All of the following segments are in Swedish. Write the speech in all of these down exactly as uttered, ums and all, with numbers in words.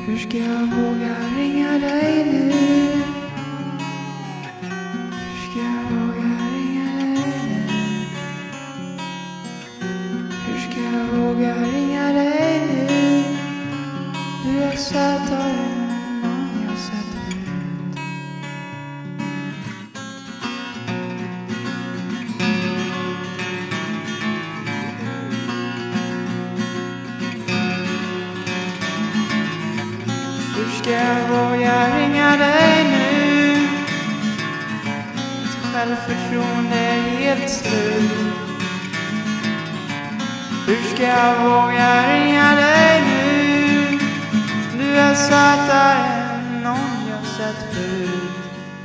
Hur ska jag våga ringa dig nu? Hur ska jag våga ringa dig nu? Hur ska jag våga ringa dig nu? Du är sötare än någon jag sett förut. Hur ska jag våga ringa dig nu? Mitt självförtroende är helt slut. Hur ska jag våga ringa dig nu? Du är sötare än någon jag sett förut.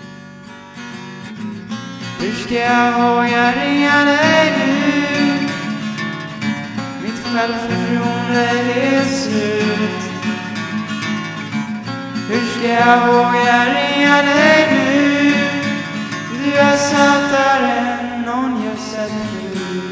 Hur ska jag våga ringa dig nu? Mitt självförtroende är helt slut. Hur ska jag våga ringa dig nu? Du är sötare än någon jag sett förut.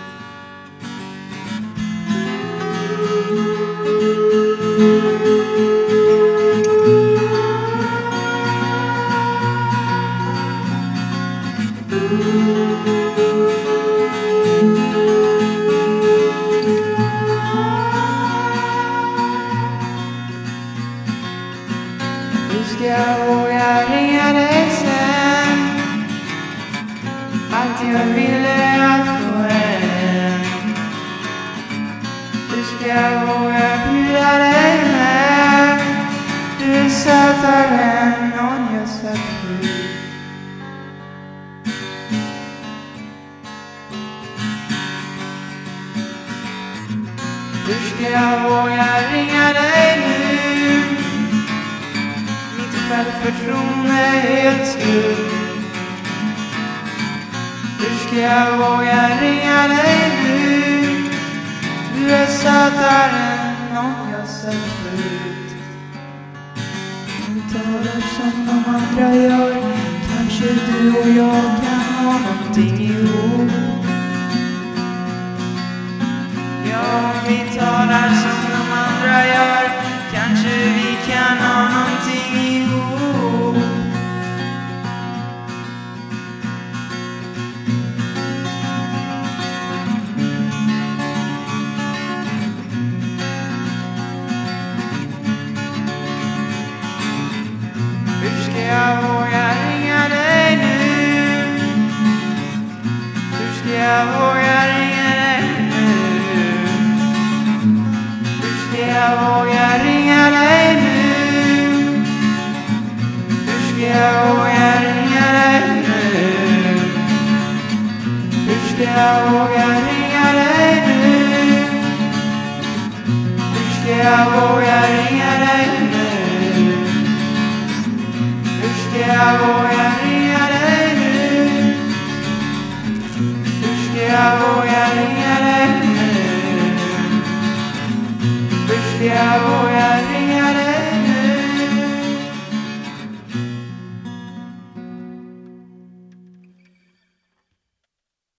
Hur ska jag våga ringa dig sen? Allt jag ville att få hem. Hur ska jag våga bjuda dig med? Du är sötare än någon jag sett förut. Hur ska jag våga ringa dig nu? Självförtroende är helt slut. Hur ska jag våga ringa dig nu? Du är sötare än någon jag sett förut. Du talar som de andra gör. Kanske du och jag kan ha någonting ihop. Ja, om vi talar som de andra gör, kanske vi kan ha någonting ihop. Hur ska jag våga ringa dig nu? Hur ska jag våga ringa dig nu? Hur ska jag våga ringa dig nu? Hur ska jag våga ringa dig nu? Hur ska jag våga ringa dig nu? Hur ska jag våga ringa dig nu? Hur ska jag våga ringa dig nu? Hur ska jag våga ringa dig nu? Hur ska jag våga ringa dig?